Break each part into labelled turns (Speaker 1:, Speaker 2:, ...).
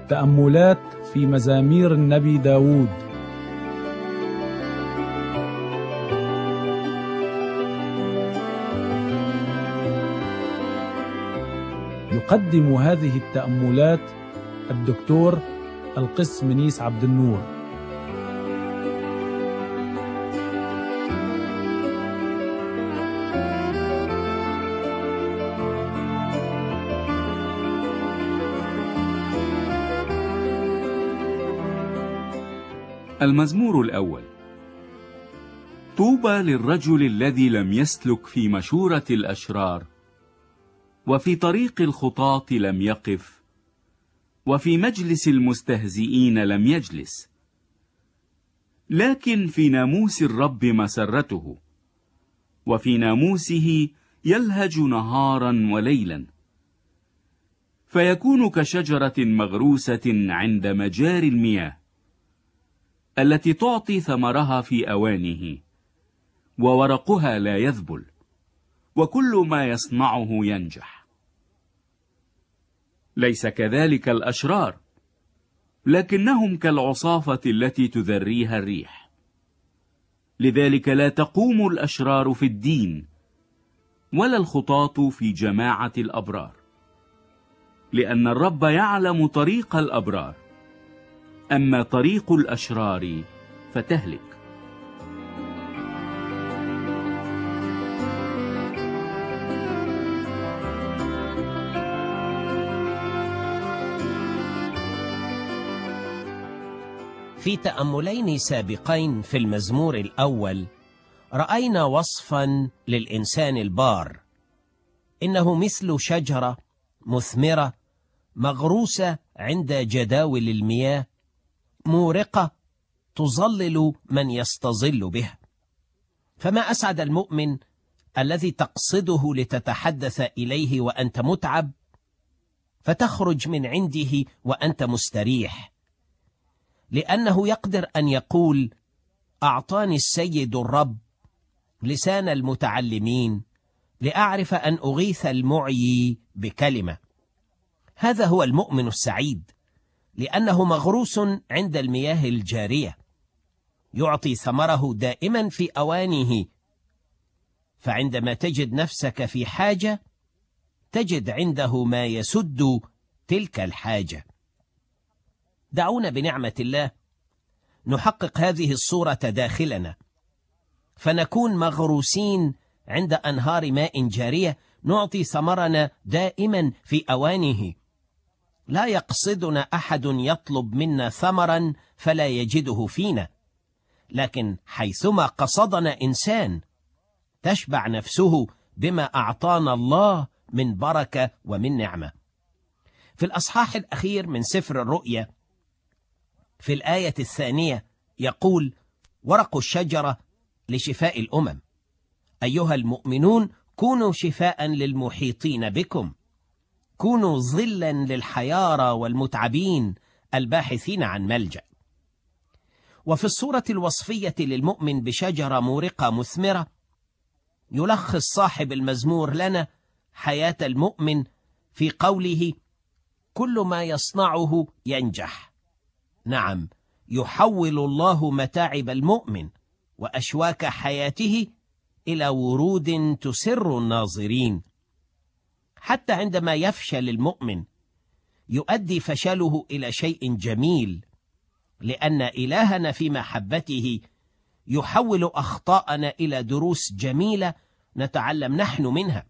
Speaker 1: تأملات في مزامير النبي داود. يقدم هذه التأملات الدكتور القس منيس عبد النور.
Speaker 2: المزمور الأول. طوبى للرجل الذي لم يسلك في مشورة الأشرار، وفي طريق الخطاة لم يقف، وفي مجلس المستهزئين لم يجلس، لكن في ناموس الرب مسرته، وفي ناموسه يلهج نهارا وليلا. فيكون كشجرة مغروسة عند مجاري المياه، التي تعطي ثمرها في أوانه، وورقها لا يذبل، وكل ما يصنعه ينجح. ليس كذلك الأشرار، لكنهم كالعصافة التي تذريها الريح. لذلك لا تقوم الأشرار في الدين، ولا الخطاة في جماعة الأبرار. لأن الرب يعلم طريق الأبرار، أما طريق الأشرار فتهلك.
Speaker 3: في تأملين سابقين في المزمور الأول رأينا وصفا للإنسان البار، إنه مثل شجرة مثمرة مغروسة عند جداول المياه، مورقة تظلل من يستظل بها. فما أسعد المؤمن الذي تقصده لتتحدث إليه وأنت متعب، فتخرج من عنده وأنت مستريح، لأنه يقدر أن يقول: أعطاني السيد الرب لسان المتعلمين، لأعرف أن أغيث المعيي بكلمة. هذا هو المؤمن السعيد، لأنه مغروس عند المياه الجارية، يعطي ثمره دائما في أوانه. فعندما تجد نفسك في حاجة، تجد عنده ما يسد تلك الحاجة. دعونا بنعمة الله نحقق هذه الصورة داخلنا، فنكون مغروسين عند أنهار ماء جارية، نعطي ثمرنا دائما في أوانه. لا يقصدنا أحد يطلب منا ثمرا فلا يجده فينا، لكن حيثما قصدنا إنسان تشبع نفسه بما أعطانا الله من بركة ومن نعمة. في الأصحاح الأخير من سفر الرؤيا في الآية 2 يقول: ورق الشجرة لشفاء الأمم. أيها المؤمنون، كونوا شفاء للمحيطين بكم، كونوا ظلا للحيارى والمتعبين الباحثين عن ملجأ. وفي الصورة الوصفية للمؤمن بشجرة مورقة مثمرة، يلخص صاحب المزمور لنا حياة المؤمن في قوله: كل ما يصنعه ينجح. نعم، يحول الله متاعب المؤمن وأشواك حياته إلى ورود تسر الناظرين. حتى عندما يفشل المؤمن، يؤدي فشله إلى شيء جميل، لأن إلهنا في محبته يحول أخطاءنا إلى دروس جميلة نتعلم نحن منها.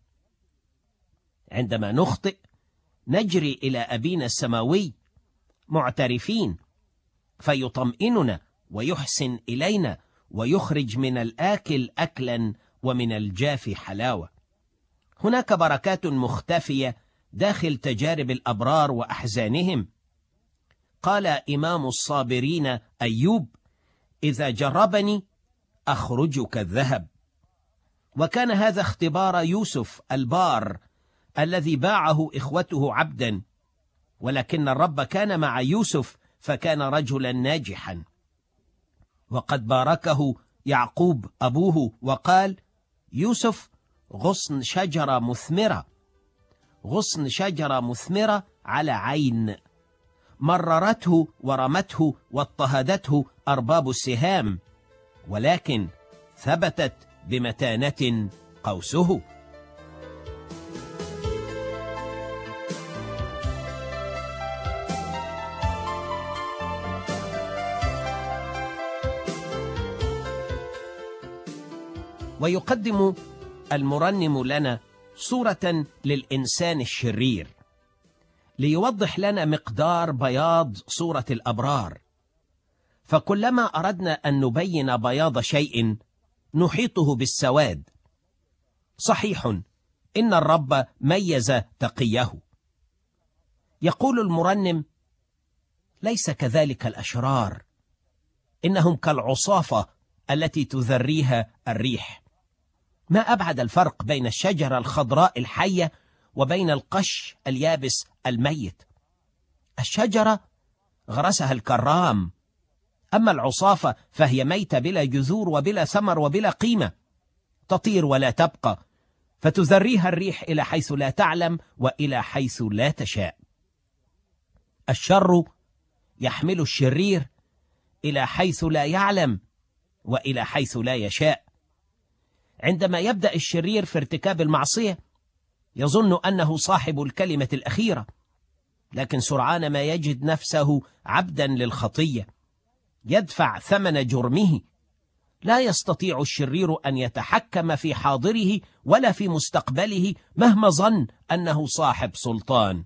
Speaker 3: عندما نخطئ نجري إلى أبينا السماوي معترفين، فيطمئننا ويحسن إلينا، ويخرج من الآكل أكلا ومن الجاف حلاوة. هناك بركات مختفية داخل تجارب الأبرار وأحزانهم. قال إمام الصابرين أيوب: إذا جربني أخرج كالذهب. وكان هذا اختبار يوسف البار الذي باعه إخوته عبدا، ولكن الرب كان مع يوسف فكان رجلا ناجحا. وقد باركه يعقوب أبوه وقال: يوسف غصن شجرة مثمرة، غصن شجرة مثمرة على عين، مررته ورمته واضطهدته أرباب السهام، ولكن ثبتت بمتانة قوسه. ويقدم المرنم لنا صورة للإنسان الشرير ليوضح لنا مقدار بياض صورة الأبرار، فكلما أردنا أن نبين بياض شيء نحيطه بالسواد. صحيح إن الرب ميز تقيه. يقول المرنم: ليس كذلك الأشرار، إنهم كالعصافة التي تذريها الريح. ما أبعد الفرق بين الشجرة الخضراء الحية وبين القش اليابس الميت. الشجرة غرسها الكرام، أما العصافة فهي ميتة بلا جذور وبلا ثمر وبلا قيمة، تطير ولا تبقى، فتذريها الريح إلى حيث لا تعلم وإلى حيث لا تشاء. الشر يحمل الشرير إلى حيث لا يعلم وإلى حيث لا يشاء. عندما يبدأ الشرير في ارتكاب المعصية يظن أنه صاحب الكلمة الأخيرة، لكن سرعان ما يجد نفسه عبدا للخطية يدفع ثمن جرمه. لا يستطيع الشرير أن يتحكم في حاضره ولا في مستقبله مهما ظن أنه صاحب سلطان.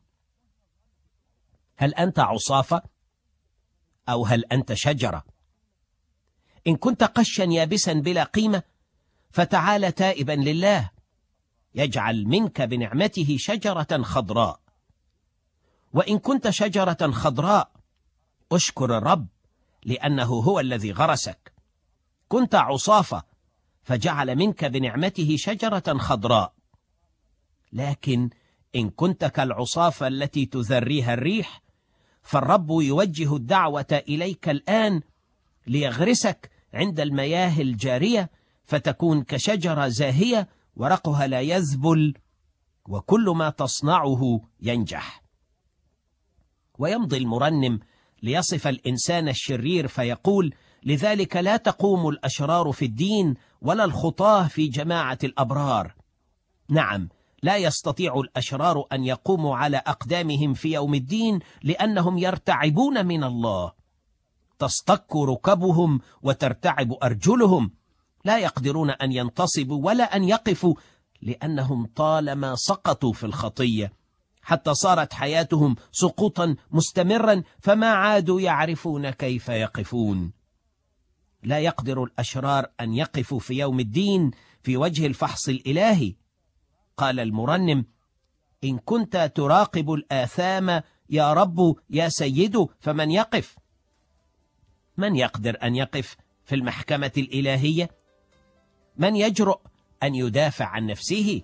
Speaker 3: هل أنت عصافة أو هل أنت شجرة؟ إن كنت قشا يابسا بلا قيمة فتعال تائبا لله، يجعل منك بنعمته شجرة خضراء. وإن كنت شجرة خضراء أشكر الرب لأنه هو الذي غرسك. كنت عصافة فجعل منك بنعمته شجرة خضراء. لكن إن كنت كالعصافة التي تذريها الريح فالرب يوجه الدعوة إليك الآن ليغرسك عند المياه الجارية، فتكون كشجرة زاهية ورقها لا يذبل وكل ما تصنعه ينجح. ويمضي المرنم ليصف الإنسان الشرير فيقول: لذلك لا تقوم الأشرار في الدين ولا الخطاة في جماعة الأبرار. نعم، لا يستطيع الأشرار أن يقوموا على أقدامهم في يوم الدين لأنهم يرتعبون من الله. تصطك ركبهم وترتعب أرجلهم، لا يقدرون أن ينتصبوا ولا أن يقفوا لأنهم طالما سقطوا في الخطية حتى صارت حياتهم سقوطا مستمرا، فما عادوا يعرفون كيف يقفون. لا يقدر الأشرار أن يقفوا في يوم الدين في وجه الفحص الإلهي. قال المرنم: إن كنت تراقب الآثام يا رب يا سيد فمن يقف؟ من يقدر أن يقف في المحكمة الإلهية؟ من يجرؤ أن يدافع عن نفسه؟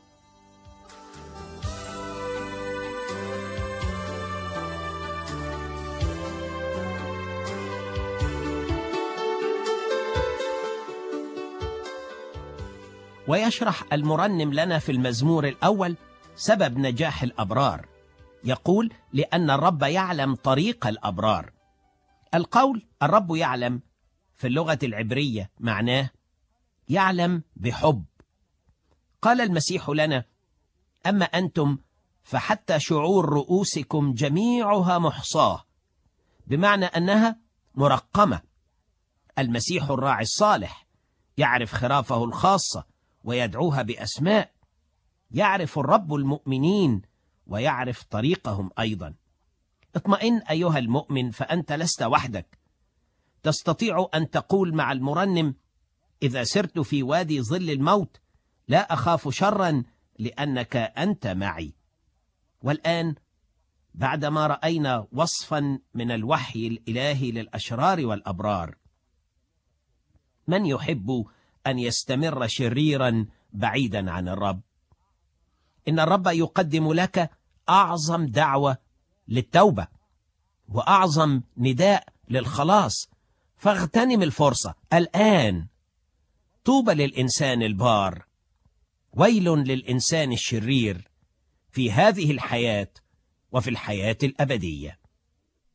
Speaker 3: ويشرح المرنم لنا في المزمور الأول سبب نجاح الأبرار. يقول: لأن الرب يعلم طريق الأبرار. القول الرب يعلم في اللغة العبرية معناه يعلم بحب. قال المسيح لنا: أما أنتم فحتى شعور رؤوسكم جميعها محصاة، بمعنى أنها مرقمة. المسيح الراعي الصالح يعرف خرافه الخاصة ويدعوها بأسماء. يعرف الرب المؤمنين ويعرف طريقهم أيضا. اطمئن أيها المؤمن، فأنت لست وحدك. تستطيع أن تقول مع المرنم: إذا سرت في وادي ظل الموت لا أخاف شرا لأنك أنت معي. والآن بعدما رأينا وصفا من الوحي الإلهي للأشرار والأبرار، من يحب أن يستمر شريرا بعيدا عن الرب؟ إن الرب يقدم لك أعظم دعوة للتوبة وأعظم نداء للخلاص، فاغتنم الفرصة الآن. طوبى للإنسان البار، ويل للإنسان الشرير في هذه الحياة وفي الحياة الأبدية.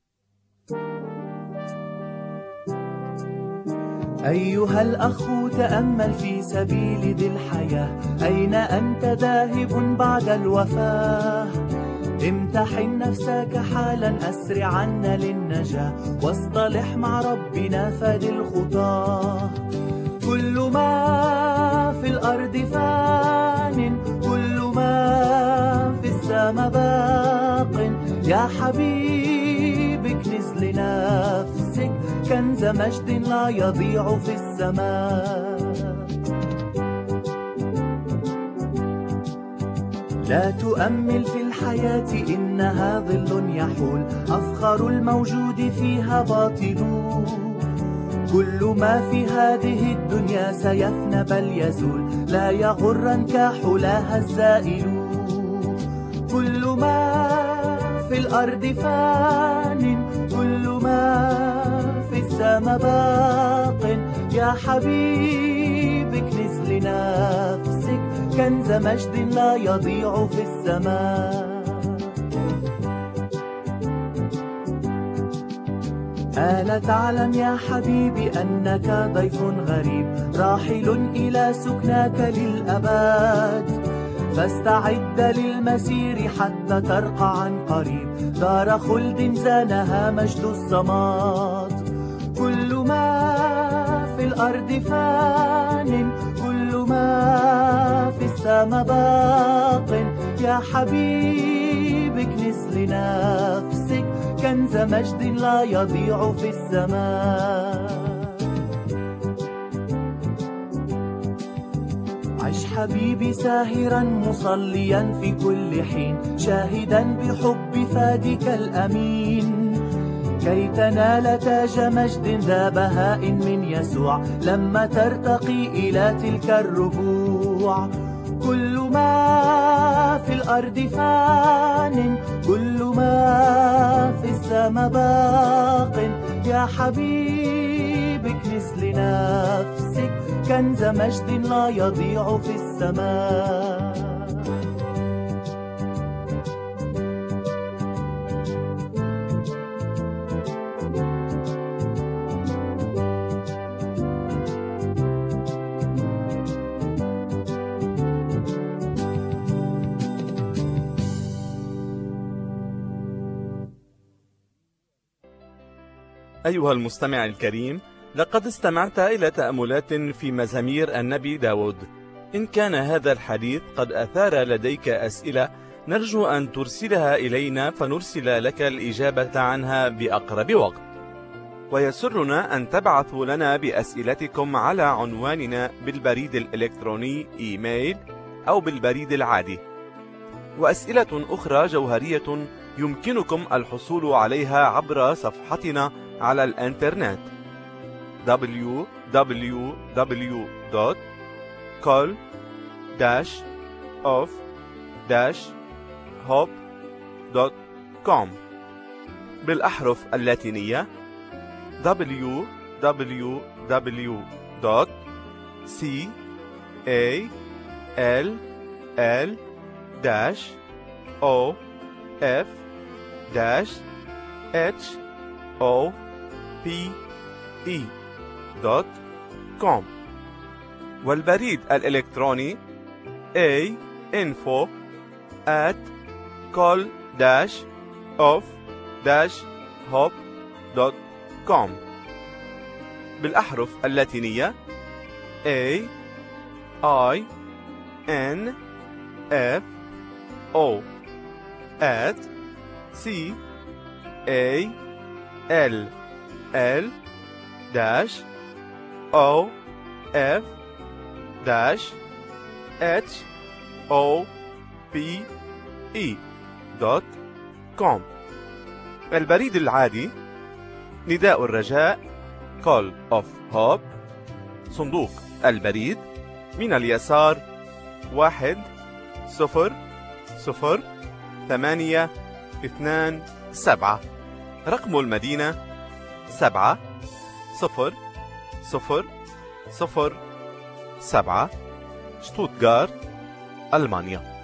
Speaker 4: أيها الأخ تأمل في سبيل ذي الحياة، أين أنت ذاهب بعد الوفاة؟ امتحن نفسك حالا أسرعا للنجاة، واصطلح مع ربنا فادي الخطاه. كل ما في الأرض فان، كل ما في السما باق. يا حبيبي اكنز لنفسك كنز مجد لا يضيع في السماء. لا تؤمل في الحياة إنها ظل يحول، أفخر الموجود فيها باطل. كل ما في هذه الدنيا سيفنى بل يزول، لا يغرنك حلاها الزائل. كل ما في الأرض فان، كل ما في السما باق. يا حبيبي اكنز لنفسك كنز مجد لا يضيع في السماء. ألا تعلم يا حبيبي أنك ضيف غريب، راحل إلى سكناك للأبد. فاستعد للمسير حتى ترقى عن قريب، دار خلد زانها مجد الصمات. كل ما في الأرض فان، كل ما في السما باق. يا حبيبي اكنز لنفسك كنز مجد لا يضيع في السماء. عش حبيبي ساهرا مصليا في كل حين، شاهدا بحب فادك الأمين، كي تنال تاج مجد ذا بهاء من يسوع لما ترتقي إلى تلك الربوع. كل ما في الأرض فان، كل ما في السما باق. يا حبيبي اكنز لنفسك كنز مجد لا يضيع في السماء.
Speaker 5: أيها المستمع الكريم، لقد استمعت إلى تأملات في مزامير النبي داود. إن كان هذا الحديث قد أثار لديك أسئلة، نرجو أن ترسلها إلينا فنرسل لك الإجابة عنها بأقرب وقت. ويسرنا أن تبعثوا لنا بأسئلتكم على عنواننا بالبريد الإلكتروني إيميل أو بالبريد العادي. وأسئلة أخرى جوهرية يمكنكم الحصول عليها عبر صفحتنا على الإنترنت www.call-of-hope.com بالأحرف اللاتينية www.call-of-hope.com والبريد الإلكتروني info@call-of-hope.com بالأحرف اللاتينية info@call-of-hope.com البريد العادي نداء الرجاء Call of Hope، صندوق البريد من اليسار 10027، رقم المدينة 70007، شتوتغارت، ألمانيا.